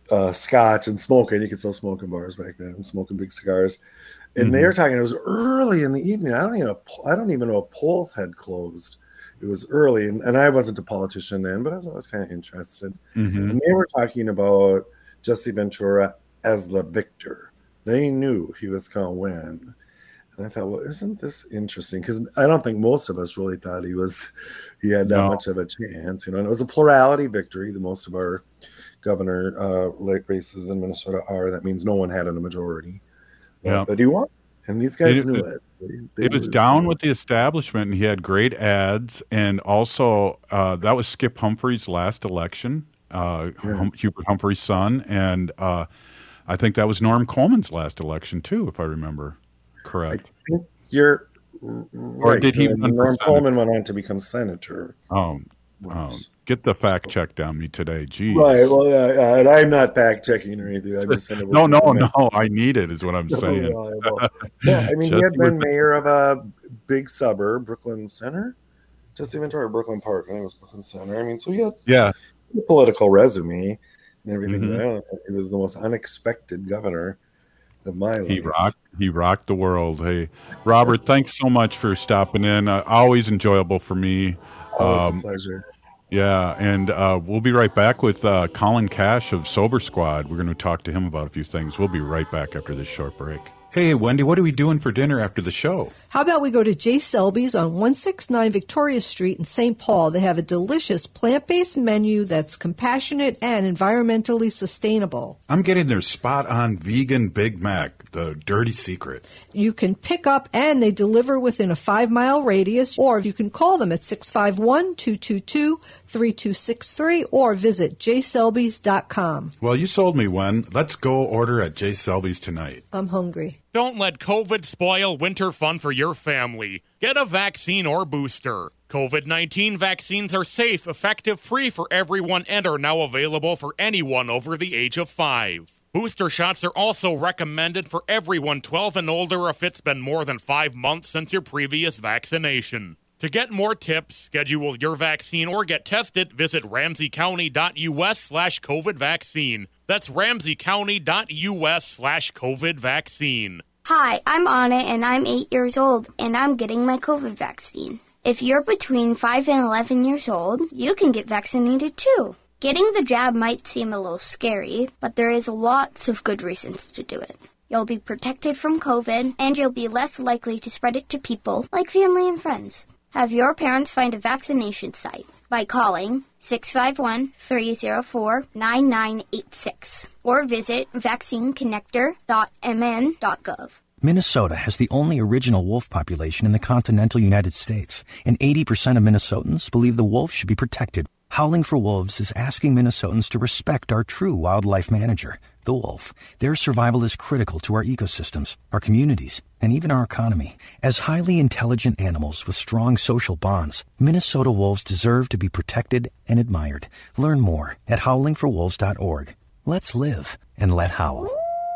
uh, scotch and smoking. You could still smoke in bars back then, smoking big cigars. And Mm-hmm. they were talking. It was early in the evening. I don't even. I don't even know if polls had closed. It was early, and, and I wasn't a politician then, but I was always kind of interested. Mhm. And they were talking about Jesse Ventura as the victor. They knew he was going to win. And I thought, well, isn't this interesting? Because I don't think most of us really thought he was, he had that No. much of a chance. You know, and it was a plurality victory. The most of our governor uh, races in Minnesota are. That means no one had a majority. But, Yeah. but he won, and these guys It- knew it- it. They, they It knew was down with the establishment, and he had great ads. And also, uh, that was Skip Humphrey's last election, uh, hum- Hubert Humphrey's son. And uh, I think that was Norm Coleman's last election, too, if I remember correct. I think you're Or right. did he And run for Norm Senate? Coleman went on to become senator. Oh, oh, get the fact checked on me today. Jeez. Right. Well, uh, uh, and I'm not fact checking or anything. I'm just saying. it no, no, was- no. I need it, is what I'm So saying. reliable. Yeah, I mean, he Jesse had been was- mayor of a big suburb, Brooklyn Center. Jesse Ventura, Brooklyn Park. I think it was Brooklyn Center. I mean, so he had Yeah. a political resume and everything. Mhm. But I don't know, he was the most unexpected governor of my life. He rocked. He rocked the world. Hey, Robert, thanks so much for stopping in. Uh, always enjoyable for me. Always Um, a pleasure. Yeah, and uh, we'll be right back with uh, Colin Cash of Sober Squad. We're going to talk to him about a few things. We'll be right back after this short break. Hey, Wendy, what are we doing for dinner after the show? How about we go to J. Selby's on one sixty-nine Victoria Street in Saint Paul? They have a delicious plant-based menu that's compassionate and environmentally sustainable. I'm getting their spot-on vegan Big Mac, the dirty secret. You can pick up and they deliver within a five-mile radius, or you can call them at six five one, two two two, three two six three or visit j selbys dot com. Well, you sold me, Wen. Let's go order at J. Selby's tonight. I'm hungry. Don't let COVID spoil winter fun for your family. Get a vaccine or booster. COVID nineteen vaccines are safe, effective, free for everyone, and are now available for anyone over the age of five. Booster shots are also recommended for everyone twelve and older if it's been more than five months since your previous vaccination. To get more tips, schedule your vaccine, or get tested, visit ramseycounty.us slash COVID vaccine. That's ramseycounty.us slash COVID vaccine. Hi, I'm Anna and I'm eight years old and I'm getting my COVID vaccine. If you're between five and eleven years old, you can get vaccinated too. Getting the jab might seem a little scary, but there is lots of good reasons to do it. You'll be protected from COVID and you'll be less likely to spread it to people like family and friends. Have your parents find a vaccination site by calling six five one, three zero four, nine nine eight six or visit vaccine connector dot m n dot gov. Minnesota has the only original wolf population in the continental United States, and eighty percent of Minnesotans believe the wolf should be protected. Howling for Wolves is asking Minnesotans to respect our true wildlife manager, the wolf. Their survival is critical to our ecosystems, our communities, and even our economy. As highly intelligent animals with strong social bonds, Minnesota wolves deserve to be protected and admired. Learn more at howling for wolves dot org. Let's live and let howl.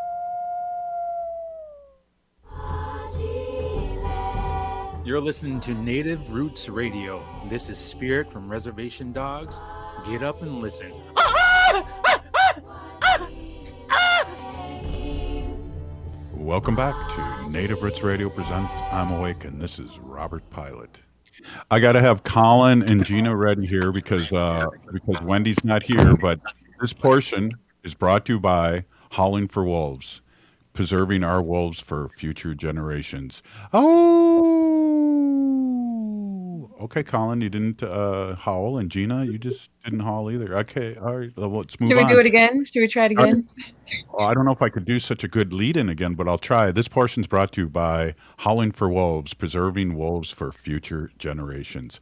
You're listening to Native Roots Radio. This is Spirit from Reservation Dogs. Get up and listen. Welcome back to Native Roots Radio presents I'm Awake, and this is Robert Pilot. I got to have Colin and Gina ready here because uh, because Wendy's not here, but this portion is brought to you by Howling for Wolves, preserving our wolves for future generations. Oh, okay, Colin, you didn't uh, howl, and Gina, you just didn't howl either. Okay, all right, well, let's move Should we on. do it again? Should we try it again? Oh, I don't know if I could do such a good lead-in again, but I'll try. This portion's brought to you by Howling for Wolves, preserving wolves for future generations.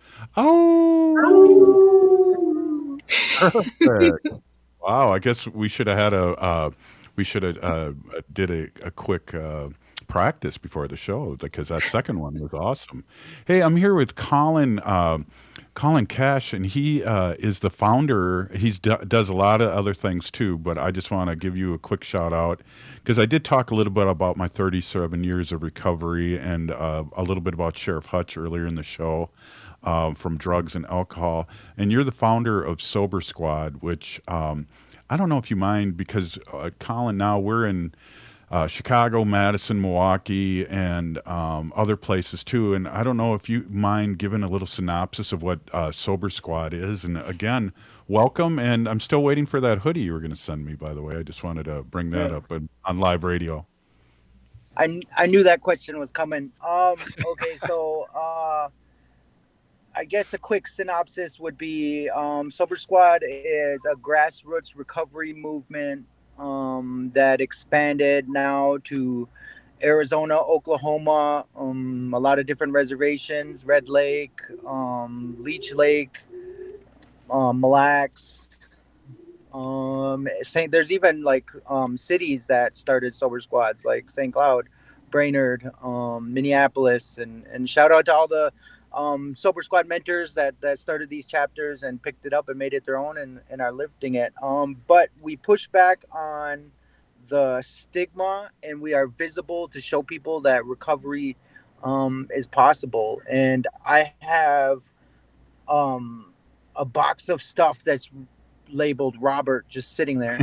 Oh, perfect. Wow, I guess we should have had a uh, we should have uh, did a, a quick uh, practice before the show because that second one was awesome. Hey, I'm here with Colin. Uh, Colin Cash, and he uh, is the founder. He do, does a lot of other things too, but I just want to give you a quick shout out because I did talk a little bit about my thirty-seven years of recovery and uh, a little bit about Sheriff Hutch earlier in the show uh, from drugs and alcohol. And you're the founder of Sober Squad, which um, I don't know if you mind because uh, Colin, now we're in uh, Chicago, Madison, Milwaukee, and um, other places too. And I don't know if you mind giving a little synopsis of what uh, Sober Squad is. And again, welcome. And I'm still waiting for that hoodie you were going to send me, by the way. I just wanted to bring that Yeah. up on, on live radio. I, kn- I knew that question was coming. Um, okay, so uh, I guess a quick synopsis would be um, Sober Squad is a grassroots recovery movement um, that expanded now to Arizona, Oklahoma, um, a lot of different reservations, Red Lake, um, Leech Lake, um, Mille Lacs. Um, Saint, there's even like um, cities that started Sober Squads, like Saint Cloud, Brainerd, um, Minneapolis, and and shout out to all the um, Sober Squad mentors that that started these chapters and picked it up and made it their own and, and are lifting it. Um, but we push back on the stigma, and we are visible to show people that recovery um, is possible. And I have um, a box of stuff that's labeled Robert just sitting there.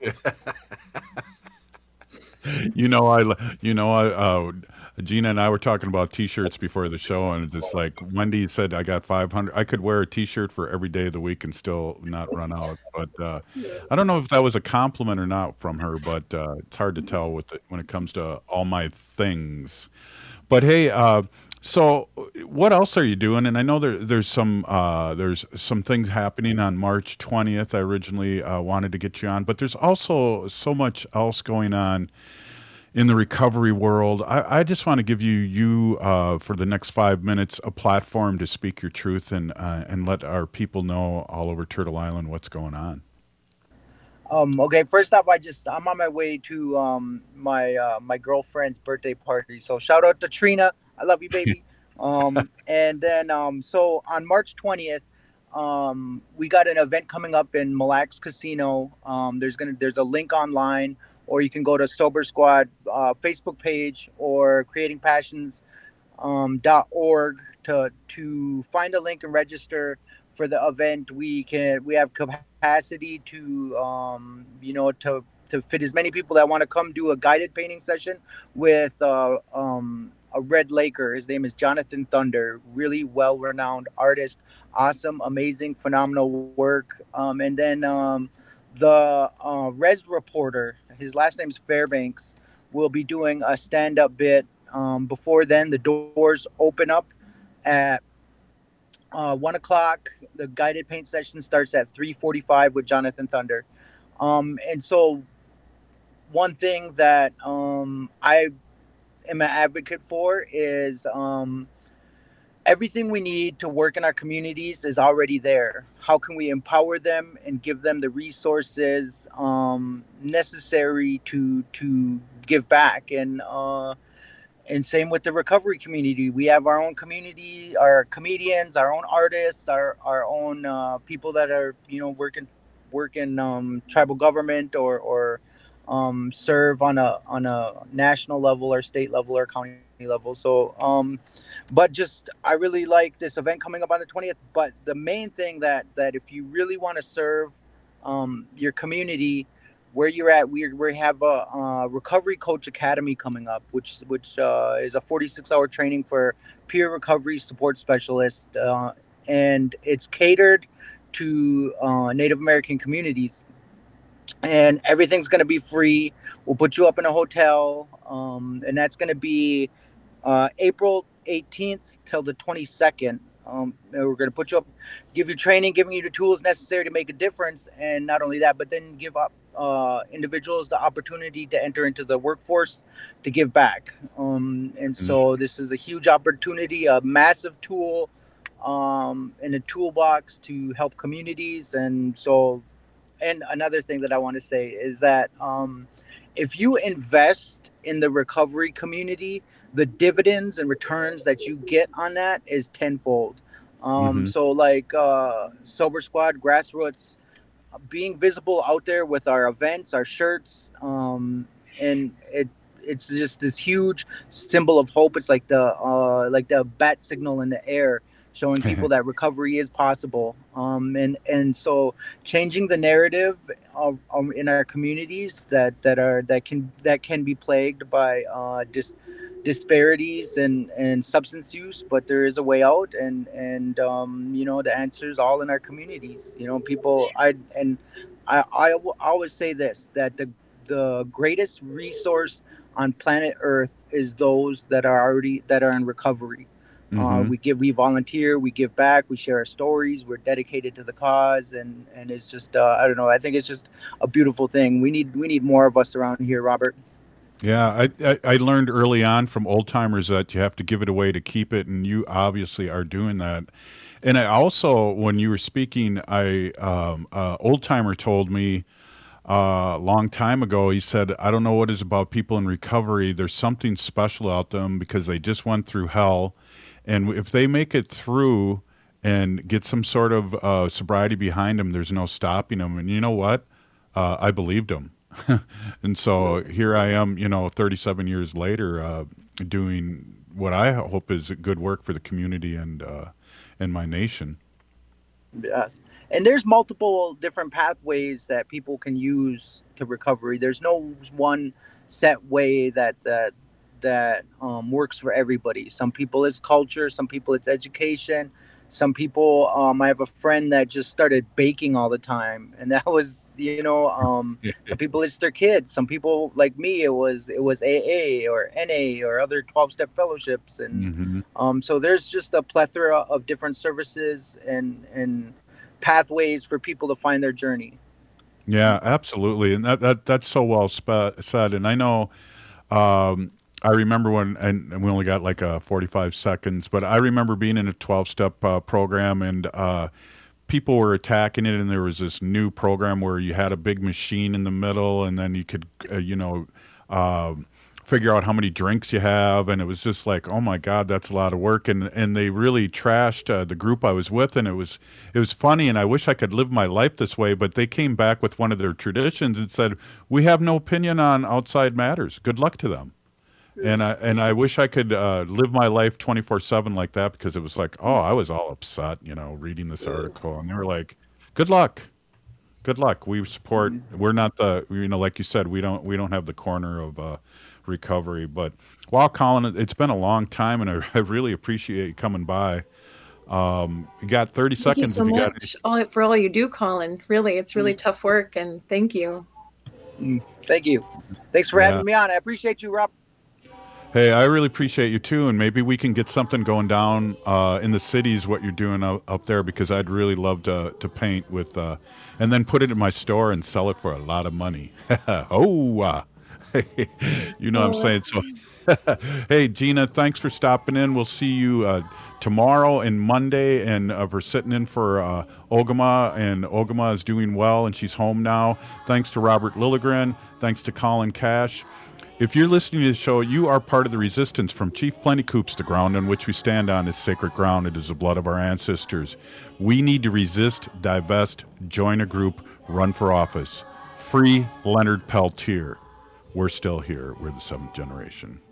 You know, I, you know, I, uh, Gina and I were talking about T-shirts before the show, and it's just like Wendy said, I got five hundred. I could wear a T-shirt for every day of the week and still not run out. But uh, I don't know if that was a compliment or not from her, but uh, it's hard to tell with it when it comes to all my things. But hey, uh, so what else are you doing? And I know there, there's some uh, there's some things happening on March twentieth. I originally uh, wanted to get you on, but there's also so much else going on in the recovery world. I, I just want to give you you uh, for the next five minutes a platform to speak your truth and uh, and let our people know all over Turtle Island what's going on. Um, okay, first off, I just I'm on my way to um, my uh, my girlfriend's birthday party. So shout out to Trina. I love you, baby. um, and then um, so on March twentieth, um, we got an event coming up in Mille Lacs Casino. Um, there's gonna there's a link online, or you can go to Sober Squad uh, Facebook page or creating passions dot org to to find a link and register for the event. We can we have capacity to um, you know to to fit as many people that want to come do a guided painting session with uh, um, a Red Laker. His name is Jonathan Thunder, really well-renowned artist, awesome, amazing, phenomenal work. Um, and then um, the uh, Res Reporter, his last name's Fairbanks, will be doing a stand-up bit. Um, before then, the doors open up at uh, one o'clock. The guided paint session starts at three forty-five with Jonathan Thunder. Um, and so one thing that um, I am an advocate for is um, everything we need to work in our communities is already there. How can we empower them and give them the resources um, necessary to to give back? And uh, and same with the recovery community. We have our own community, our comedians, our own artists, our our own uh, people that are you know working working um, tribal government or or um, serve on a on a national level or state level or county level. So, um, but just I really like this event coming up on the twentieth. But the main thing that that if you really want to serve um, your community where you're at, we we have a, a Recovery Coach Academy coming up, which which uh, is a forty-six hour training for peer recovery support specialists, uh, and it's catered to uh, Native American communities. And everything's going to be free. We'll put you up in a hotel, um, and that's going to be uh, April eighteenth till the twenty-second. Um, we're going to put you up, give you training, giving you the tools necessary to make a difference. And not only that, but then give up uh, individuals the opportunity to enter into the workforce to give back. Um, and so this is a huge opportunity, a massive tool um, in a toolbox to help communities. And so, and another thing that I want to say is that um, if you invest in the recovery community, the dividends and returns that you get on that is tenfold. Um, Mm-hmm. So like uh, Sober Squad, Grassroots, being visible out there with our events, our shirts, um, and it it's just this huge symbol of hope. It's like the uh, like the bat signal in the air, showing people that recovery is possible. Um, and, and so changing the narrative of, um, in our communities that, that are, that can, that can be plagued by uh, dis, disparities and, and substance use, but there is a way out. And, and um, you know, the answer is all in our communities. You know, people, I, and I, I will always say this, that the, the greatest resource on planet Earth is those that are already, that are in recovery. Uh, Mhm. we give, we volunteer, we give back, we share our stories, we're dedicated to the cause. And, and it's just, uh, I don't know, I think it's just a beautiful thing. We need, we need more of us around here, Robert. Yeah, I, I, I learned early on from old timers that you have to give it away to keep it, and you obviously are doing that. And I also, when you were speaking, I um, uh, old timer told me uh, a long time ago. He said, "I don't know what it is about people in recovery. There's something special about them because they just went through hell, and if they make it through and get some sort of uh, sobriety behind them, there's no stopping them." And you know what? Uh, I believed him. And so here I am, you know, thirty-seven years later, uh, doing what I hope is good work for the community and uh, and my nation. Yes. And there's multiple different pathways that people can use to recovery. There's no one set way that that that um, works for everybody. Some people it's culture, some people it's education. Some people, um, I have a friend that just started baking all the time, and that was, you know, um, some people it's their kids. Some people like me, it was it was A A or N A or other twelve-step fellowships, and Mhm. um, so there's just a plethora of different services and and pathways for people to find their journey. Yeah, absolutely, and that, that that's so well spe- said. And I know, um, I remember when, and, and we only got like uh, forty-five seconds, but I remember being in a twelve-step uh, program, and uh, people were attacking it, and there was this new program where you had a big machine in the middle, and then you could, uh, you know, uh, figure out how many drinks you have, and it was just like, oh my God, that's a lot of work. And and they really trashed uh, the group I was with, and it was it was funny, and I wish I could live my life this way, but they came back with one of their traditions and said, we have no opinion on outside matters. Good luck to them. And I and I wish I could uh, live my life twenty-four seven like that, because it was like, oh, I was all upset, you know, reading this article, and they were like, good luck. Good luck. We support, we're not the, you know, like you said, we don't we don't have the corner of uh, recovery. But wow, Colin, it's been a long time, and I, I really appreciate you coming by. Um, you got thirty Thank you seconds so if you got much all, for all you do, Colin. Really, it's really tough work, and thank you. Mm, Thank you. Thanks for Yeah. having me on. I appreciate you, Rob. Hey, I really appreciate you too, and maybe we can get something going down uh, in the cities, what you're doing up, up there, because I'd really love to to paint with, uh, and then put it in my store and sell it for a lot of money. oh, uh, you know what I'm saying? So, hey, Gina, thanks for stopping in. We'll see you uh, tomorrow and Monday, and uh, for sitting in for uh, Ogama, and Ogama is doing well, and she's home now. Thanks to Robert Lilligren. Thanks to Colin Cash. If you're listening to the show, you are part of the resistance. From Chief Plenty Coops, the ground on which we stand on is sacred ground. It is the blood of our ancestors. We need to resist, divest, join a group, run for office. Free Leonard Peltier. We're still here. We're the seventh generation.